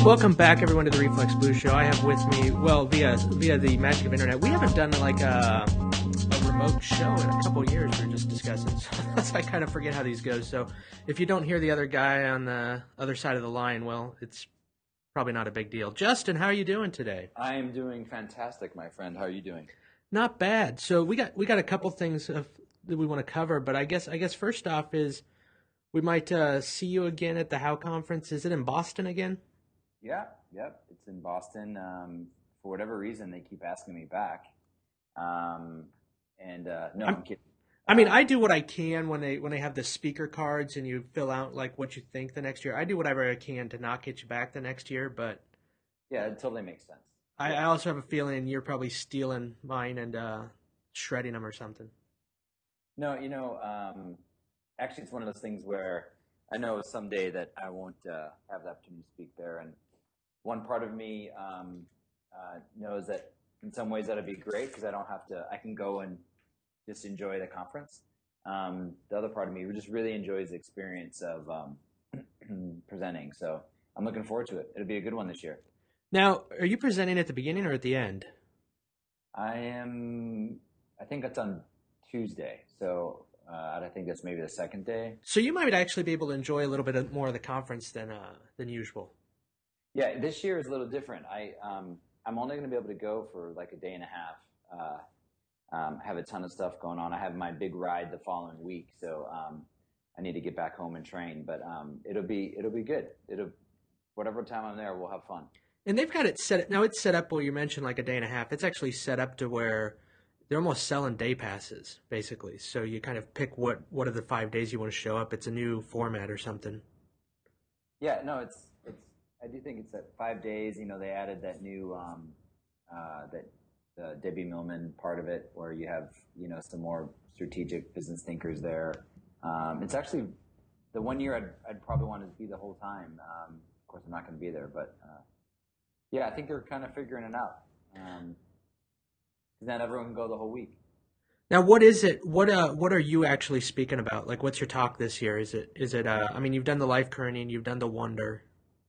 Welcome back, everyone, to the Reflex Blues Show. I have with me, well, via the magic of internet, we haven't done like a remote show in a couple of years. We were just discussing, so I kind of forget how these go. So if you don't hear the other guy on the other side of the line, well, it's probably not a big deal. Justin, how are you doing today? I am doing fantastic, my friend. How are you doing? Not bad. So we got a couple things that we want to cover, but I guess first off is we might see you again at the How Conference. Is it in Boston again? Yep. It's in Boston. For whatever reason, they keep asking me back. No, I'm kidding. I mean, I do what I can when they have the speaker cards and you fill out like what you think the next year. I do whatever I can to not get you back the next year, but yeah, it totally makes sense. I also have a feeling you're probably stealing mine and shredding them or something. No, actually, it's one of those things where I know someday that I won't have the opportunity to speak there, and one part of me knows that in some ways that'd be great because I don't have to. I can go and just enjoy the conference. The other part of me just really enjoys the experience of presenting. So I'm looking forward to it. It'll be a good one this year. Now, are you presenting at the beginning or at the end? I think that's on Tuesday. So I think that's maybe the second day. So you might actually be able to enjoy a little bit more of the conference than usual. Yeah, this year is a little different. I'm only going to be able to go for like a day and a half. Have a ton of stuff going on. I have my big ride the following week, so I need to get back home and train. But it'll be good. Whatever time I'm there, we'll have fun. And they've got it set. Now it's set up where you mentioned like a day and a half. It's actually set up to where they're almost selling day passes, basically. So you kind of pick what are the 5 days you want to show up. It's a new format or something. Yeah, no, it's. I do think it's at 5 days. They added that new the Debbie Millman part of it, where you have some more strategic business thinkers there. It's actually the 1 year I'd probably want to be the whole time. Of course, I'm not going to be there, but yeah, I think they're kind of figuring it out. Because not everyone can go the whole week. Now, what is it? What are you actually speaking about? Like, what's your talk this year? Is it? I mean, you've done the Life Kearney, you've done the Wonder.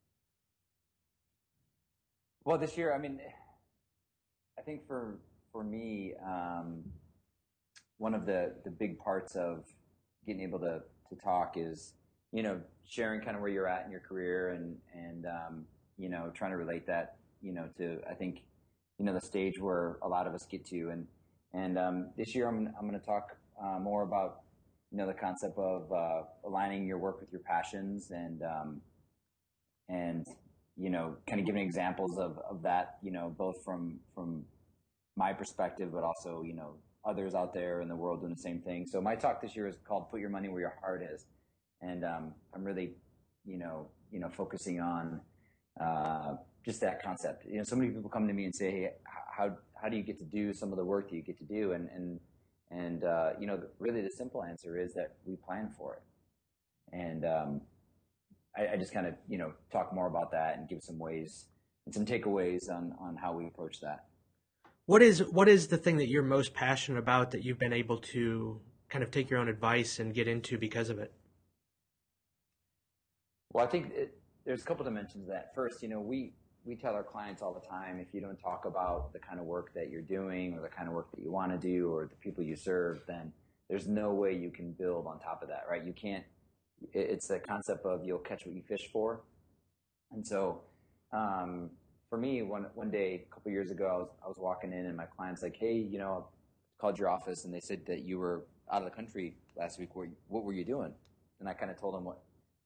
Well, this year, I mean, I think for me, one of the big parts of getting able to talk is, sharing kind of where you're at in your career and trying to relate that, to, I think, the stage where a lot of us get to. And this year I'm going to talk more about, the concept of aligning your work with your passions and kind of giving examples of that, both from my perspective, but also, others out there in the world doing the same thing. So my talk this year is called "Put Your Money Where Your Heart Is," and I'm really, focusing on just that concept. So many people come to me and say, "Hey, how do you get to do some of the work that you get to do?" And really the simple answer is that we plan for it. And I just kind of talk more about that and give some ways and some takeaways on how we approach that. What is the thing that you're most passionate about that you've been able to kind of take your own advice and get into because of it? Well, I think there's a couple dimensions to that. First, we tell our clients all the time, if you don't talk about the kind of work that you're doing or the kind of work that you want to do or the people you serve, then there's no way you can build on top of that, right? You can't. It's the concept of you'll catch what you fish for. And so for me, one day, a couple years ago, I was walking in and my client's like, "Hey, I called your office and they said that you were out of the country last week. What were you doing?" And I kind of told them what,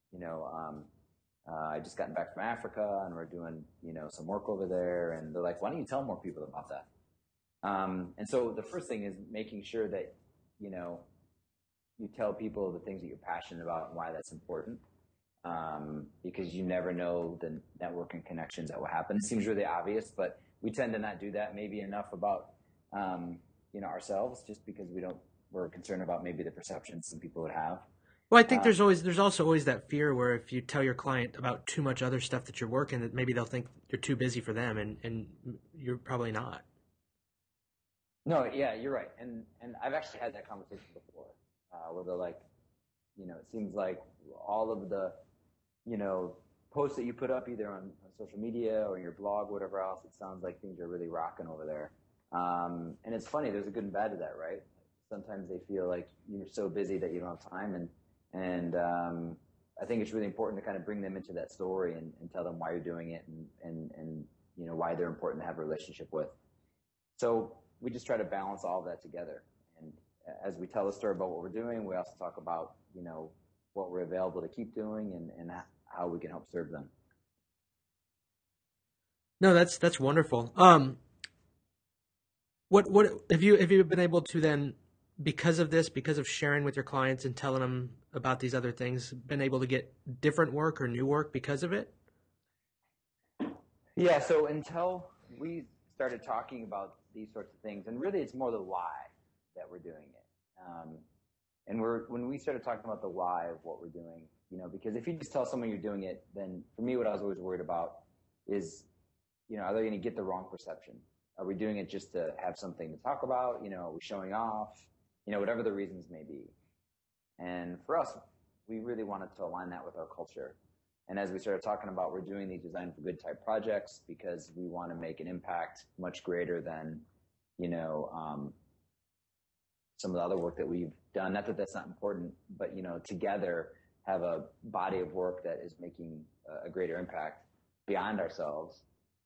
I just gotten back from Africa and we're doing, some work over there. And they're like, "Why don't you tell more people about that?" And so the first thing is making sure that, you tell people the things that you're passionate about and why that's important. Because you never know the network and connections that will happen. It seems really obvious, but we tend to not do that maybe enough about, ourselves, just because we're concerned about maybe the perceptions some people would have. Well, I think there's also always that fear where if you tell your client about too much other stuff that you're working, that maybe they'll think you're too busy for them, and you're probably not. No, yeah, you're right. And I've actually had that conversation before, where they're like, it seems like all of the, posts that you put up either on social media or your blog, whatever else, it sounds like things are really rocking over there. And it's funny, there's a good and bad to that, right? Sometimes they feel like you're so busy that you don't have time. And I think it's really important to kind of bring them into that story and tell them why you're doing it and you know, why they're important to have a relationship with. So we just try to balance all of that together. And as we tell the story about what we're doing, we also talk about, you know, what we're available to keep doing and how we can help serve them. No, that's wonderful. What have you been able to then, because of this, because of sharing with your clients and telling them about these other things, been able to get different work or new work because of it? Yeah. So until we started talking about these sorts of things, and really it's more the why that we're doing it. And when we started talking about the why of what we're doing, you know, because if you just tell someone you're doing it, then for me, what I was always worried about is, you know, are they going to get the wrong perception? Are we doing it just to have something to talk about? You know, are we showing off? You know, whatever the reasons may be. And for us, we really wanted to align that with our culture. And as we started talking about, we're doing these Design for Good type projects because we want to make an impact much greater than, you know, some of the other work that we've done. Not that that's not important, but, you know, together have a body of work that is making a greater impact beyond ourselves.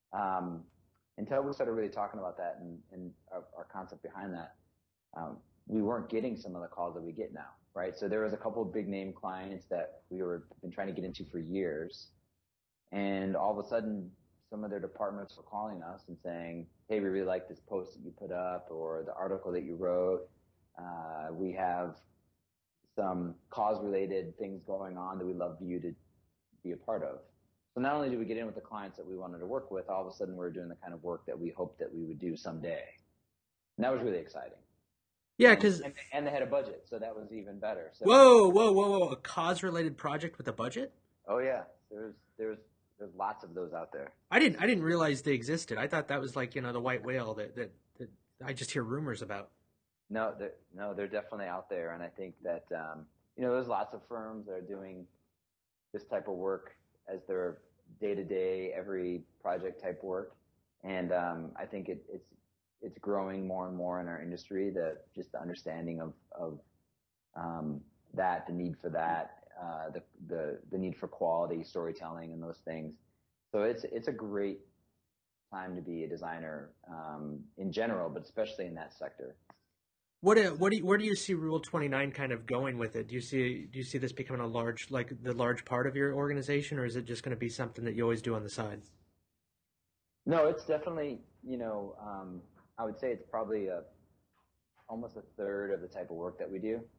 Until we started really talking about that and our concept behind that, we weren't getting some of the calls that we get now, right? So there was a couple of big name clients that been trying to get into for years. And all of a sudden, some of their departments were calling us and saying, hey, we really like this post that you put up or the article that you wrote. We have some cause-related things going on that we'd love you to be a part of. So not only did we get in with the clients that we wanted to work with, all of a sudden we were doing the kind of work that we hoped that we would do someday. And that was really exciting. Yeah, because and they had a budget, so that was even better. So, whoa! A cause-related project with a budget? Oh yeah, there's lots of those out there. I didn't realize they existed. I thought that was like, you know, the white whale that I just hear rumors about. No, they're definitely out there, and I think that you know, there's lots of firms that are doing this type of work as their day-to-day, every project type work, and I think it's growing more and more in our industry. Just the understanding of that, the need for that, the need for quality storytelling and those things. So it's a great time to be a designer in general, but especially in that sector. Where do you see Rule 29 kind of going with it? Do you see this becoming the large part of your organization, or is it just going to be something that you always do on the side? No, it's definitely, you know, I would say it's probably almost a third of the type of work that we do.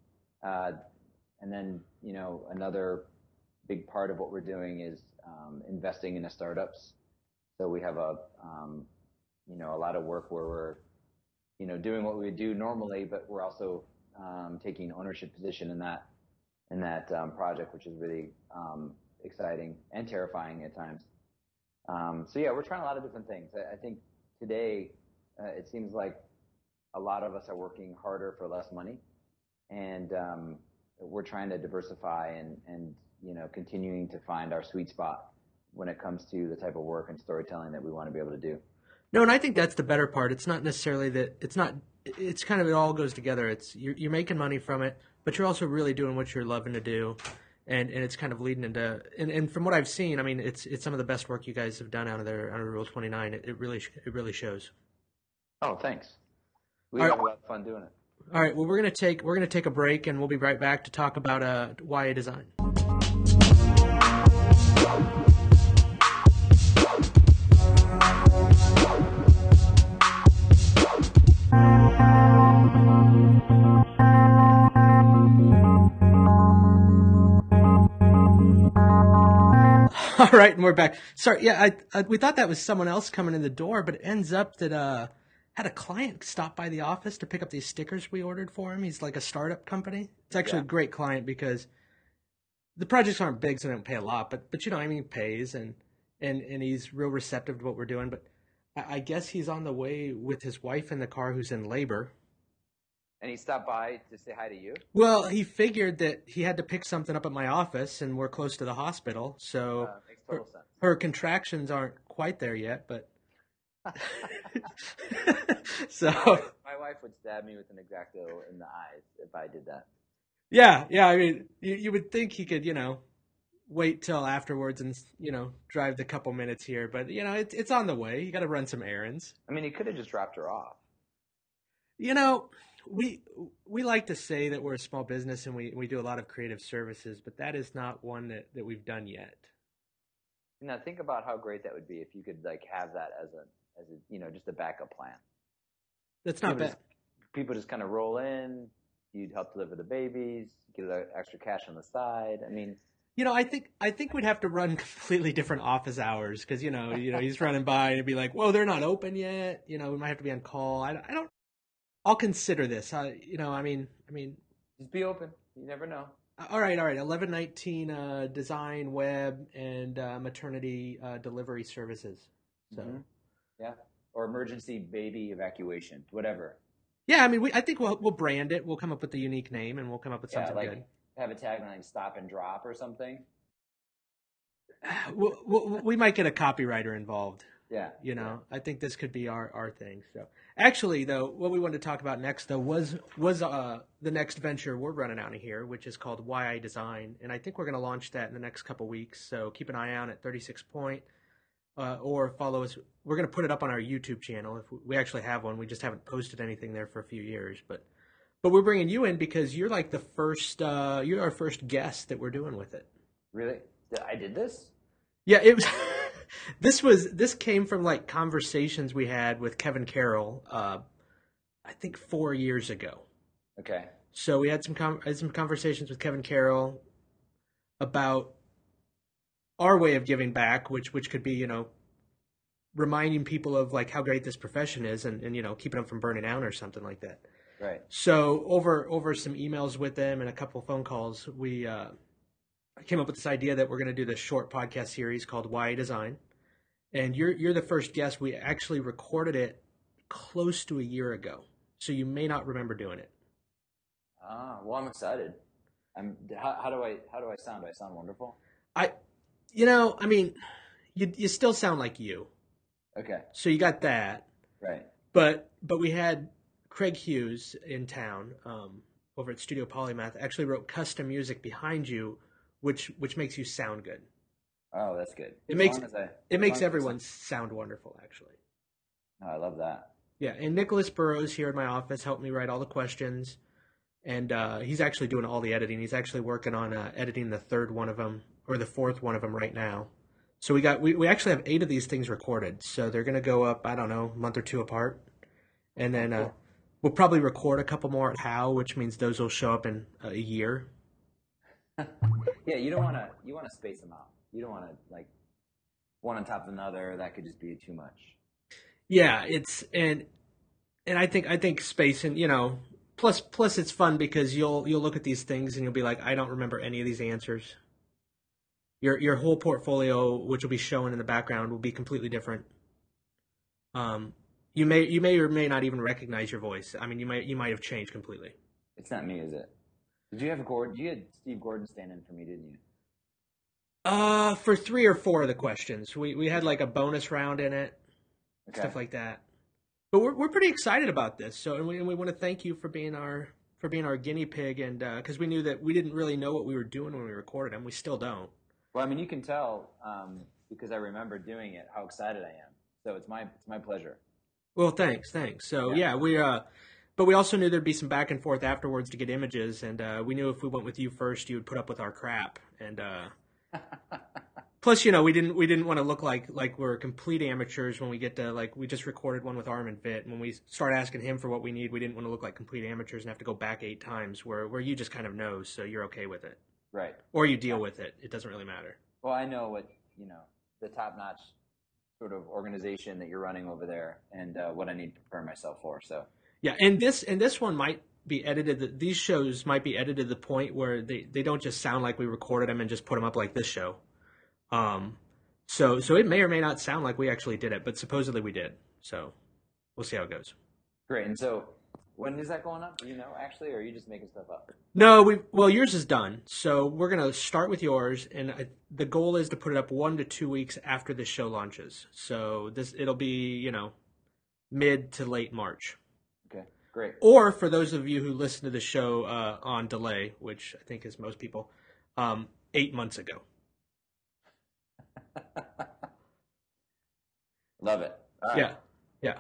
And then, you know, another big part of what we're doing is investing in the startups. So we have you know, a lot of work where we're, you know, doing what we would do normally, but we're also taking ownership position in that project, which is really exciting and terrifying at times. So yeah, we're trying a lot of different things. I think today it seems like a lot of us are working harder for less money, and we're trying to diversify and you know, continuing to find our sweet spot when it comes to the type of work and storytelling that we want to be able to do. No, and I think that's the better part. It's not necessarily that it's kind of, it all goes together. It's you're making money from it, but you're also really doing what you're loving to do. And it's kind of leading into, and from what I've seen, I mean, it's some of the best work you guys have done out of Rule 29. It really shows. Oh, thanks. We have a lot of fun doing it. All right. Well, we're gonna take a break, and we'll be right back to talk about YA Design. All right, and we're back. Sorry, yeah, we thought that was someone else coming in the door, but it ends up that had a client stop by the office to pick up these stickers we ordered for him. He's like a startup company. It's actually a great client because the projects aren't big, so they don't pay a lot, but you know, I mean, he pays and he's real receptive to what we're doing. But I guess he's on the way with his wife in the car who's in labor. And he stopped by to say hi to you? Well, he figured that he had to pick something up at my office, and we're close to the hospital, so total sense. Her contractions aren't quite there yet, but so my wife would stab me with an X-Acto in the eyes if I did that. Yeah. I mean, you would think he could, wait till afterwards and drive the couple minutes here, but it's on the way. You got to run some errands. I mean, he could have just dropped her off. We like to say that we're a small business and we do a lot of creative services, but that is not one that we've done yet. Now think about how great that would be if you could like have that as a just a backup plan. That's not bad. People just kind of roll in. You'd help deliver the babies, get extra cash on the side. I mean, I think we'd have to run completely different office hours because he's running by and it'd be like, whoa, they're not open yet. We might have to be on call. I don't. I'll consider this. I mean, just be open. You never know. All right. 1119 design, web, and maternity delivery services. So, yeah, or emergency baby evacuation, whatever. Yeah, I mean, I think we'll brand it. We'll come up with a unique name, and we'll come up with something good. Have a tagline like "Stop and Drop" or something. We might get a copywriter involved. Yeah. I think this could be our thing. So, actually, though, what we wanted to talk about next, though, was the next venture we're running out of here, which is called YI Design, and I think we're going to launch that in the next couple weeks. So keep an eye out at 36 Point, or follow us. We're going to put it up on our YouTube channel. If we actually have one, we just haven't posted anything there for a few years, but we're bringing you in because you're like the first. You're our first guest that we're doing with it. Really? I did this? Yeah, it was. This came from like conversations we had with Kevin Carroll, I think 4 years ago. Okay. So we had some conversations with Kevin Carroll about our way of giving back, which could be reminding people of like how great this profession is, and keeping them from burning out or something like that. Right. So over some emails with them and a couple phone calls, we came up with this idea that we're going to do this short podcast series called YI Design. And you're the first guest. We actually recorded it close to a year ago, so you may not remember doing it. Well, I'm excited. How do I sound? Do I sound wonderful? You still sound like you. Okay. So you got that. Right. But we had Craig Hughes in town over at Studio Polymath actually wrote custom music behind you, which makes you sound good. Oh, that's good. It makes everyone sound wonderful, actually. Oh, I love that. Yeah, and Nicholas Burrows here in my office helped me write all the questions, and he's actually doing all the editing. He's actually working on editing the third one of them, or the fourth one of them right now. So we actually have 8 of these things recorded, so they're going to go up, I don't know, a month or 2 apart. And then cool. We'll probably record a couple more at HOW, which means those will show up in a year. Yeah, you want to space them out. You don't want to like one on top of another. That could just be too much. Yeah, it's and I think spacing, plus it's fun because you'll look at these things and you'll be like, I don't remember any of these answers. Your whole portfolio, which will be shown in the background, will be completely different. You may or may not even recognize your voice. I mean, you might have changed completely. It's not me, is it? Did you have Gordon? You had Steve Gordon stand in for me, didn't you? For 3 or 4 of the questions, we had like a bonus round in it, stuff like that. But we're pretty excited about this. So and we want to thank you for being our guinea pig, and because we knew that we didn't really know what we were doing when we recorded them. We still don't. Well, I mean, you can tell because I remember doing it how excited I am. So it's my pleasure. Well, thanks. So yeah but we also knew there'd be some back and forth afterwards to get images, and we knew if we went with you first, you would put up with our crap, and plus, we didn't want to look like we're complete amateurs when we get to we just recorded one with Armin Vitt, and when we start asking him for what we need, we didn't want to look like complete amateurs and have to go back 8 times where you just kind of know, so you're okay with it, right? Or you deal with it. It doesn't really matter. Well, I know what the top-notch sort of organization that you're running over there, and what I need to prepare myself for. So. Yeah, and this one might be edited. These shows might be edited to the point where they don't just sound like we recorded them and just put them up like this show. So it may or may not sound like we actually did it, but supposedly we did. So we'll see how it goes. Great. And so When is that going up? Do you know, actually, or are you just making stuff up? No, well, yours is done. So we're going to start with yours. And the goal is to put it up 1 to 2 weeks after the show launches. So it'll be, mid to late March. Okay, great. Or for those of you who listen to the show on delay, which I think is most people, 8 months ago. Love it. All right. Yeah, yeah.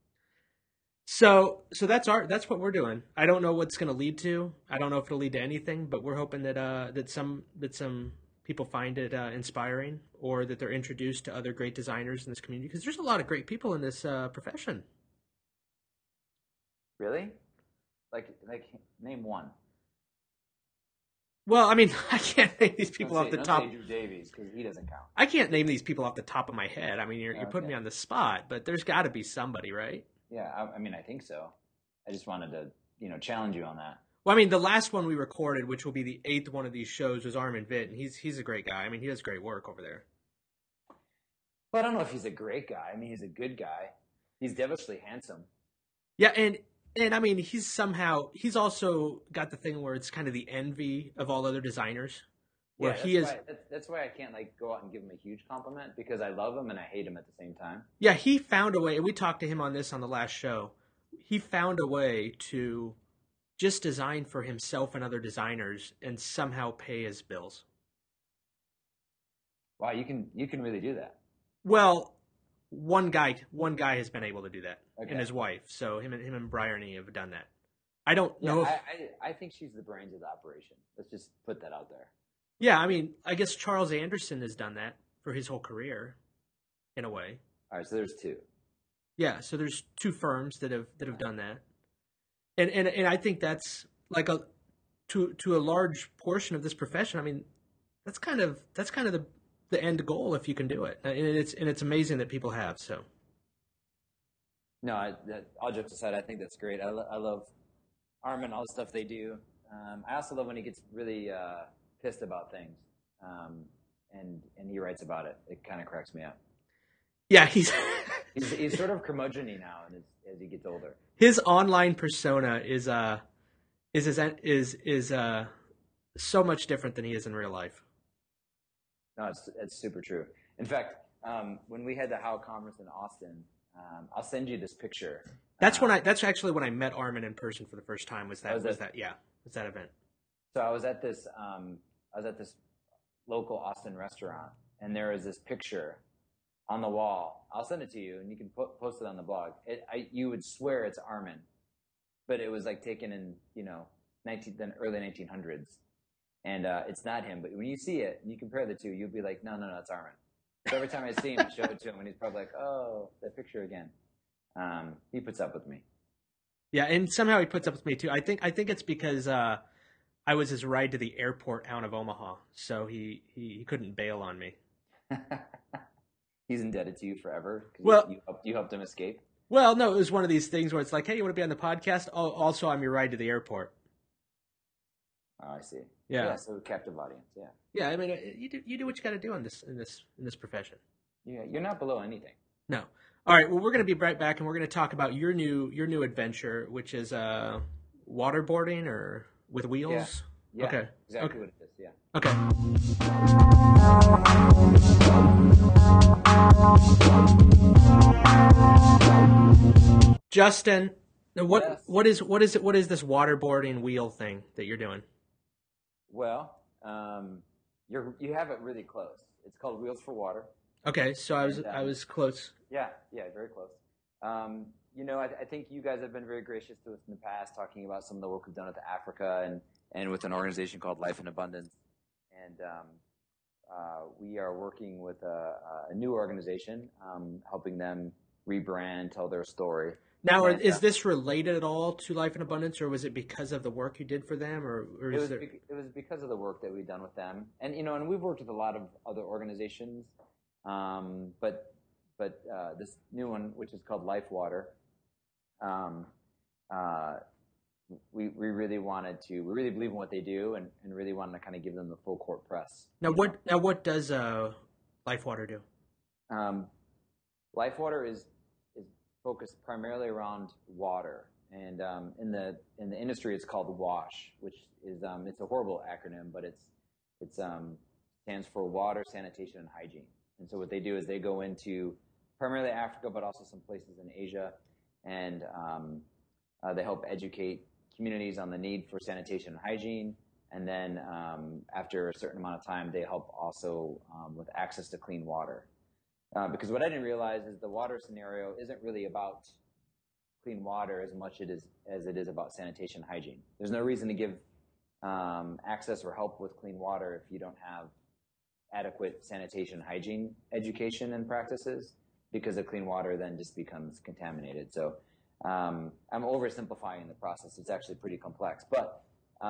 So that's what we're doing. I don't know what's going to lead to. I don't know if it'll lead to anything, but we're hoping that some people find it inspiring, or that they're introduced to other great designers in this community, because there's a lot of great people in this profession. Really? Like name one. Well, I mean, I can't name these people off the top. Don't say Drew Davies, because he doesn't count. I can't name these people off the top of my head. I mean, you're putting me on the spot, but there's got to be somebody, right? Yeah, I mean, I think so. I just wanted to, challenge you on that. Well, I mean, the last one we recorded, which will be the 8th one of these shows, was Armin Vitt, and he's a great guy. I mean, he does great work over there. Well, I don't know if he's a great guy. I mean, he's a good guy. He's devilishly handsome. Yeah, and I mean, he's also got the thing where it's kind of the envy of all other designers. Where that's why I can't go out and give him a huge compliment, because I love him and I hate him at the same time. Yeah, he found a way, and we talked to him on this on the last show. He found a way to just design for himself and other designers and somehow pay his bills. Wow, you can really do that. Well, one guy has been able to do that, okay. And his wife. So him and Bryony have done that. I don't know. I think she's the brains of the operation. Let's just put that out there. Yeah, I mean, I guess Charles Anderson has done that for his whole career, in a way. All right, so there's two. Yeah, so there's two firms that have done that, and I think that's to a large portion of this profession. I mean, that's kind of the end goal if you can do it, and it's amazing that people have. So, no, all jokes aside, I think that's great. I love Armin, all the stuff they do. I also love when he gets really pissed about things, and he writes about it. It kind of cracks me up. Yeah, he's sort of curmudgeon-y now, and as he gets older. His online persona is so much different than he is in real life. No, it's super true. In fact, when we had the HOW conference in Austin, I'll send you this picture. That's actually when I met Armin in person for the first time. Was that event? So I was at this local Austin restaurant, and there was this picture on the wall. I'll send it to you, and you can post it on the blog. You would swear it's Armin, but it was taken in the early 1900s, and it's not him. But when you see it and you compare the two, you'll be like, no, it's Armin. So every time I see him, I show it to him, and he's probably like, oh, that picture again. He puts up with me. Yeah, and somehow he puts up with me too. I think it's because I was his ride to the airport out of Omaha, so he couldn't bail on me. He's indebted to you forever. Well, you helped him escape. Well, no, it was one of these things where it's like, hey, you want to be on the podcast? Oh, also, I'm your ride to the airport. Oh, I see. Yeah. So captive audience. Yeah. Yeah, I mean, you do what you got to do in this profession. Yeah, you're not below anything. No. All right. Well, we're going to be right back, and we're going to talk about your new adventure, which is waterboarding or with wheels. Yeah. Okay. Exactly what it is. Yeah. Okay. Justin, what is this waterboarding wheel thing that you're doing? Well, you have it really close. It's called Wheels for Water. Okay, so I was close. Yeah, very close. I think you guys have been very gracious to us in the past, talking about some of the work we've done with Africa and with an organization called Life in Abundance. And we are working with a new organization, helping them rebrand, tell their story. Now, is this related at all to Life in Abundance, or was it because of the work you did for them, or it was because of the work that we've done with them, and and we've worked with a lot of other organizations, but this new one, which is called Life Water, we really believe in what they do, and really wanted to kind of give them the full court press. Now, what does Life Water do? Life Water is focused primarily around water and in the industry it's called WASH, which is it's a horrible acronym, but it's stands for Water, Sanitation, and Hygiene. And so what they do is they go into primarily Africa, but also some places in Asia, and they help educate communities on the need for sanitation and hygiene. And then after a certain amount of time, they help also with access to clean water. Because what I didn't realize is the water scenario isn't really about clean water as much as it is about sanitation and hygiene. There's no reason to give access or help with clean water if you don't have adequate sanitation and hygiene education and practices, because the clean water then just becomes contaminated. So I'm oversimplifying the process. It's actually pretty complex. But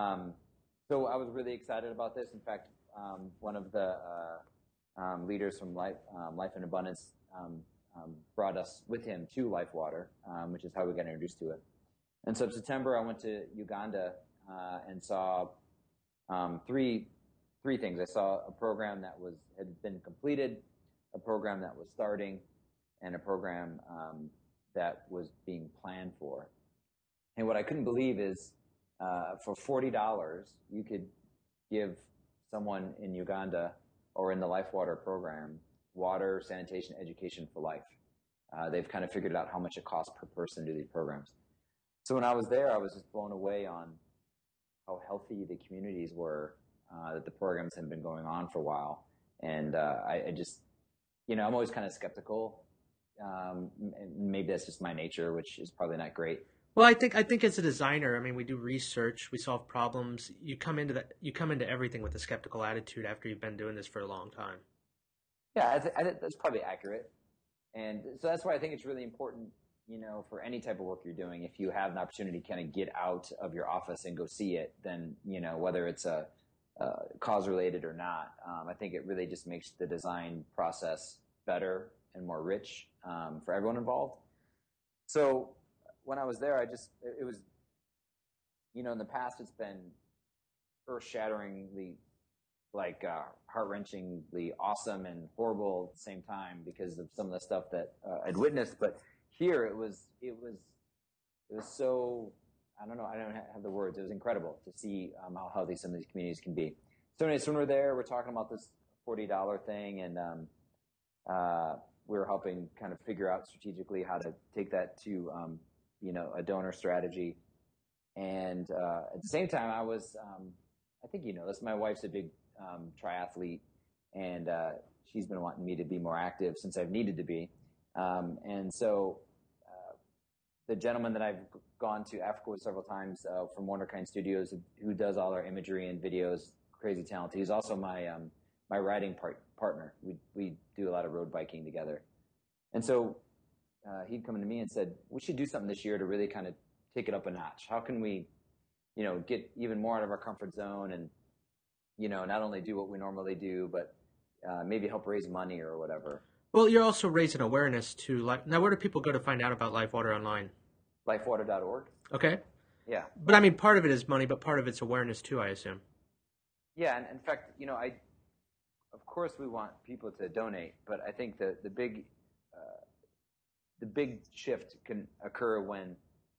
so I was really excited about this. In fact, one of the leaders from Life in Abundance brought us with him to Life Water, which is how we got introduced to it. And so in September, I went to Uganda and saw three things. I saw a program that had been completed, a program that was starting, and a program that was being planned for. And what I couldn't believe is for $40, you could give someone in Uganda or in the Life Water program water, sanitation, education for life. They've kind of figured out how much it costs per person to do these programs. So when I was there, I was just blown away on how healthy the communities were, that the programs had been going on for a while. And I just, I'm always kind of skeptical. Maybe that's just my nature, which is probably not great. Well, I think as a designer, I mean, we do research, we solve problems. You come into everything with a skeptical attitude after you've been doing this for a long time. Yeah, I think that's probably accurate. And so that's why I think it's really important, for any type of work you're doing, if you have an opportunity to kind of get out of your office and go see it, then, whether it's a cause related or not, I think it really just makes the design process better and more rich for everyone involved. So when I was there, it was, in the past, it's been earth-shatteringly, heart-wrenchingly awesome and horrible at the same time because of some of the stuff that I'd witnessed. But here it was so, I don't know, I don't have the words. It was incredible to see how healthy some of these communities can be. So anyways, when we're there, we're talking about this $40 thing, and we were helping kind of figure out strategically how to take that to, a donor strategy. And at the same time, I was, I think this, my wife's a big triathlete, and she's been wanting me to be more active since I've needed to be. And so the gentleman that I've gone to Africa with several times from Wonderkind Studios, who does all our imagery and videos, crazy talented. He's also my my riding partner. We do a lot of road biking together. And so he'd come to me and said, we should do something this year to really kind of take it up a notch. How can we, get even more out of our comfort zone and, not only do what we normally do, but maybe help raise money or whatever. Well, you're also raising awareness to now. Where do people go to find out about Life Water online? Lifewater.org. Okay. Yeah. But I mean, part of it is money, but part of it's awareness too, I assume. Yeah, and in fact, of course we want people to donate, but I think the big shift can occur when,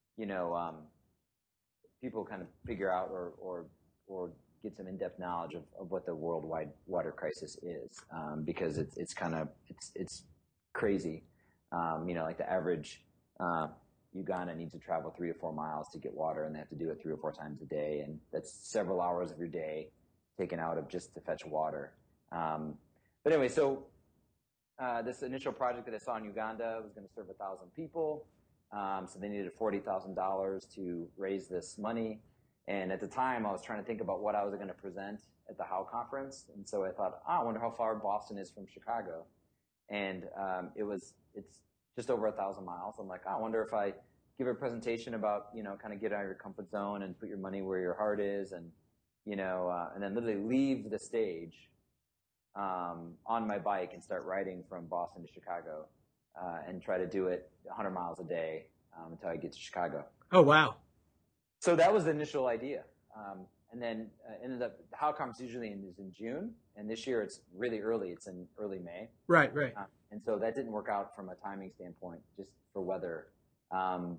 people kind of figure out or get some in-depth knowledge of what the worldwide water crisis is, because it's crazy. Like the average Uganda needs to travel 3 to 4 miles to get water, and they have to do it 3 or 4 times a day, and that's several hours of your day taken out of just to fetch water. But anyway, so this initial project that I saw in Uganda was going to serve 1,000 people. So they needed $40,000 to raise this money. And at the time, I was trying to think about what I was going to present at the How Conference. And so I thought, I wonder how far Boston is from Chicago. And it's just over 1,000 miles. I'm like, I wonder if I give a presentation about, kind of get out of your comfort zone and put your money where your heart is, and, and then literally leave the stage on my bike and start riding from Boston to Chicago, and try to do it 100 miles a day until I get to Chicago. Oh, wow. So that was the initial idea. And then ended up, the How Conference usually is in June, and this year it's really early. It's in early May. Right. And so that didn't work out from a timing standpoint, just for weather.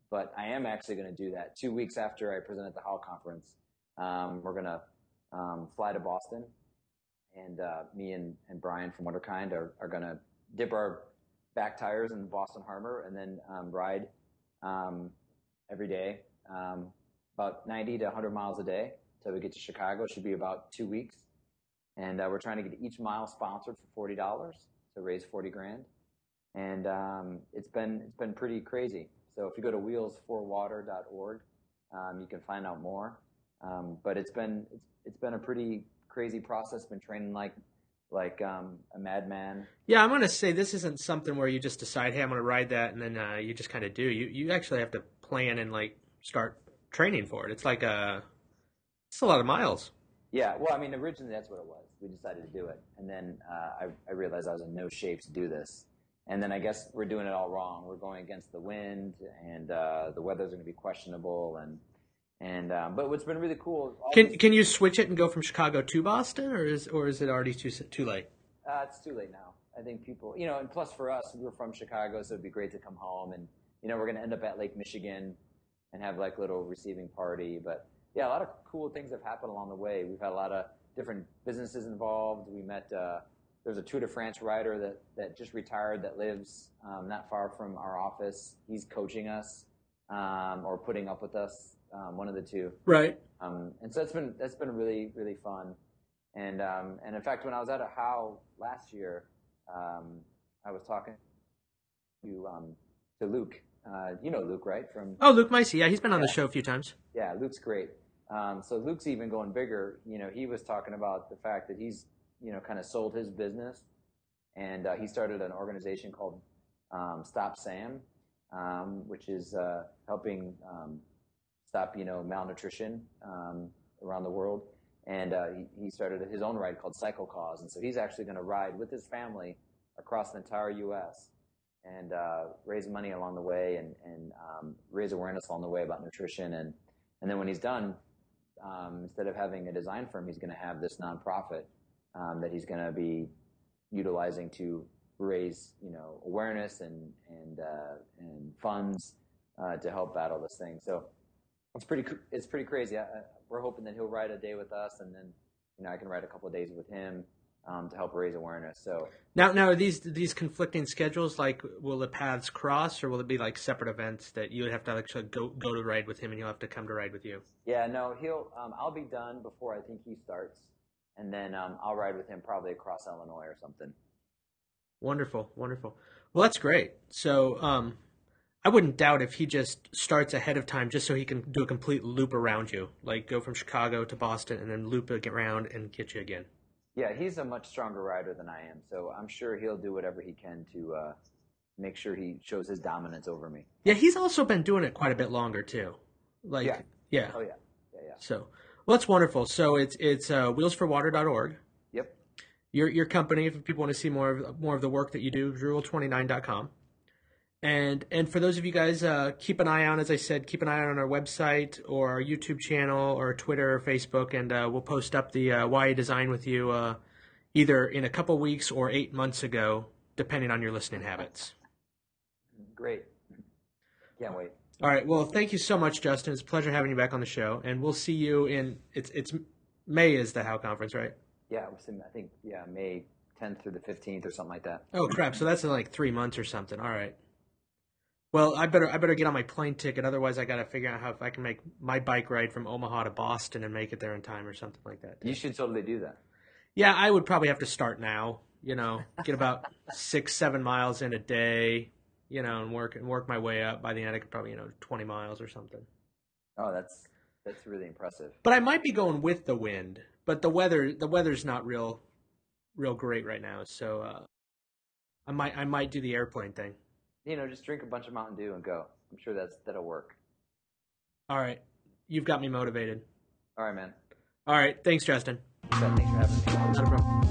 but I am actually going to do that 2 weeks after I present at the How conference. We're going to fly to Boston, and me and Brian from Wonderkind are going to dip our back tires in Boston Harbor and then ride every day, about 90 to 100 miles a day till we get to Chicago. It should be about 2 weeks. And we're trying to get each mile sponsored for $40 to raise 40 grand. And it's been pretty crazy. So if you go to wheelsforwater.org, you can find out more. But it's been a pretty crazy process. Been training like a madman. Yeah, I'm going to say this isn't something where you just decide, hey, I'm going to ride that, and then you just kind of do. You actually have to plan and like start training for it. It's like it's a lot of miles. Yeah, well, I mean, originally that's what it was. We decided to do it, and then I realized I was in no shape to do this. And then I guess we're doing it all wrong. We're going against the wind, and the weather's going to be questionable. But what's been really cool. Can you switch it and go from Chicago to Boston, or is it already too late? It's too late now. I think people, and plus for us, we're from Chicago, so it'd be great to come home. And we're going to end up at Lake Michigan and have like little receiving party. But yeah, a lot of cool things have happened along the way. We've had a lot of different businesses involved. We met. There's a Tour de France rider that just retired that lives not far from our office. He's coaching us or putting up with us, one of the two. Right. And so that's been really, really fun. And in fact, when I was at a How last year, I was talking to Luke. You know Luke, right? Luke Micey. Yeah, he's been on the show a few times. Yeah, Luke's great. So Luke's even going bigger. He was talking about the fact that he's kind of sold his business, and he started an organization called Stop SAM, which is helping stop malnutrition around the world. And he started his own ride called Cycle Cause, and so he's actually going to ride with his family across the entire U.S. and raise money along the way and raise awareness along the way about nutrition. And then when he's done, instead of having a design firm, he's going to have this nonprofit that he's going to be utilizing to raise, awareness and funds to help battle this thing. So it's pretty crazy. We're hoping that he'll ride a day with us, and then I can ride a couple of days with him to help raise awareness. So now are these conflicting schedules? Like, will the paths cross, or will it be like separate events that you would have to actually go to ride with him, and he'll have to come to ride with you? Yeah, no, I'll be done before I think he starts. And then I'll ride with him probably across Illinois or something. Wonderful. Well, that's great. So I wouldn't doubt if he just starts ahead of time just so he can do a complete loop around you, like go from Chicago to Boston and then loop it around and get you again. Yeah, he's a much stronger rider than I am, so I'm sure he'll do whatever he can to make sure he shows his dominance over me. Yeah, he's also been doing it quite a bit longer too. Yeah. Oh, yeah. So... Well, that's wonderful. So it's wheelsforwater.org. Yep. Your company, if people want to see more of the work that you do, rule29.com. And for those of you guys, keep an eye on, as I said, keep an eye on our website or our YouTube channel or Twitter or Facebook, and we'll post up the YA Design with you either in a couple weeks or 8 months ago, depending on your listening habits. Great. Can't wait. All right. Well, thank you so much, Justin. It's a pleasure having you back on the show, and we'll see you in it's May is the How conference, right? Yeah, I think May 10th through the 15th or something like that. Oh crap! So that's in like 3 months or something. All right. Well, I better get on my plane ticket. Otherwise, I got to figure out how if I can make my bike ride from Omaha to Boston and make it there in time or something like that. You should totally do that. Yeah, I would probably have to start now. Get about 6-7 miles in a day. And work my way up. By the end, I could probably 20 miles or something. Oh, that's really impressive. But I might be going with the wind. But the weather's not real great right now. So I might do the airplane thing. Just drink a bunch of Mountain Dew and go. I'm sure that'll work. All right, you've got me motivated. All right, man. All right, thanks, Justin. Thanks for having me. Not a problem.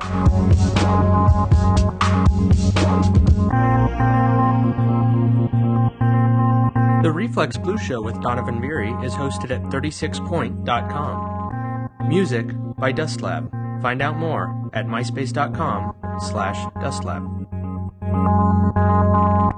The Reflex Blues Show with Donovan Beery is hosted at 36point.com. Music by Dustlab. Find out more at myspace.com/Dustlab.